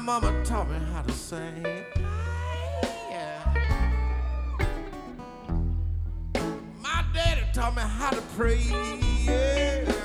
mama taught me how to sing. Yeah. My daddy taught me how to pray. Yeah.